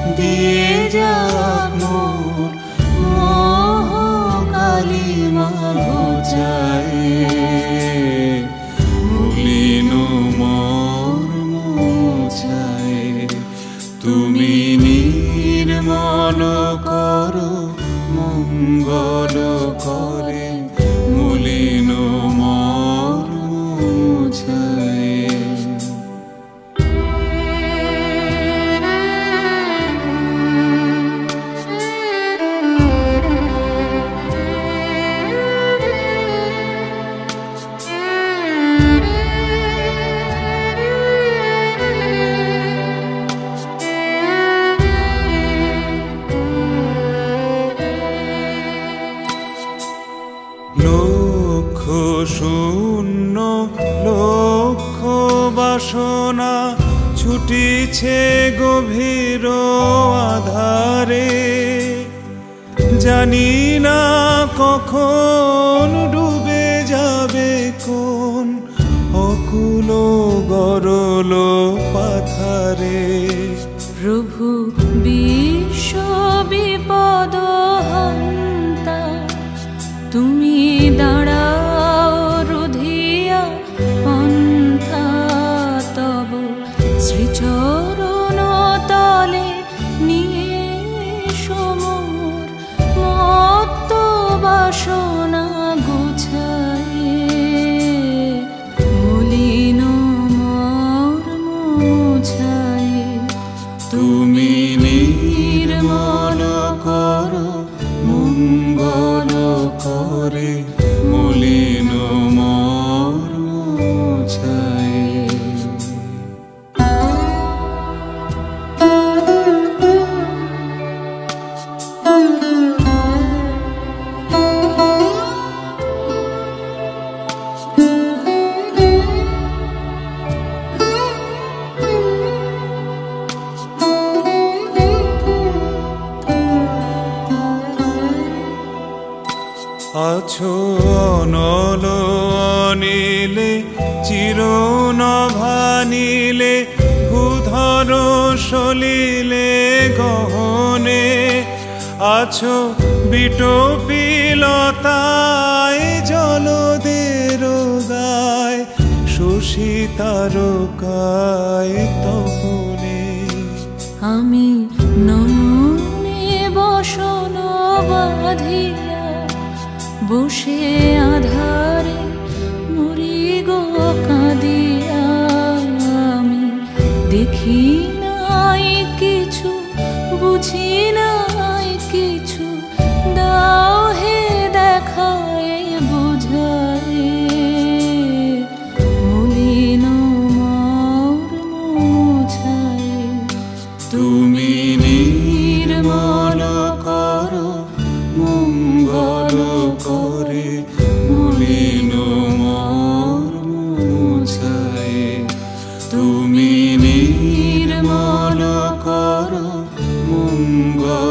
দিয়ে যাক মোর মোহ কালিমা ঘোচায় মলিন মোর মোছায় তুমি নির্মল করো মঙ্গল করে মলিন মোর মোছায় লক্ষ শূন্য লক্ষ বাসনা ছুটিছে গভীর আধারে জানি না কখন ডুবে যাবে কোন অকুল গরল পাথারে প্রভু বিশ্ব বিপদ হন্তা তুমি দাঁড়াও রুধিয়া পন্থা তব শ্রীচরণ তলে নিয়ে সমর মত্ত বাসনা গুছায়ে মলিন মোর মোছায়ে তুমি নির্মল করো মঙ্গল করে মলিন মোর মোছায় আছো অনল অনিলে চিরনভানিলে ভূধর সলিলে গহনে আছো বিটপিলতায় জলদের গায় শশী তারকায় তপনে আমি নয়নে বসন বাঁধিয়া বসে আধারে মরি গো কাঁদিয়া আমি দেখি নাই কিছু বুঝি নাই কিছু দাও হে দেখায় বুঝায় মলিন মোর মোছায় তুমি নির্মল করো মঙ্গল করে মলিন মোর মোছায় তুমি নির্মল করো মঙ্গল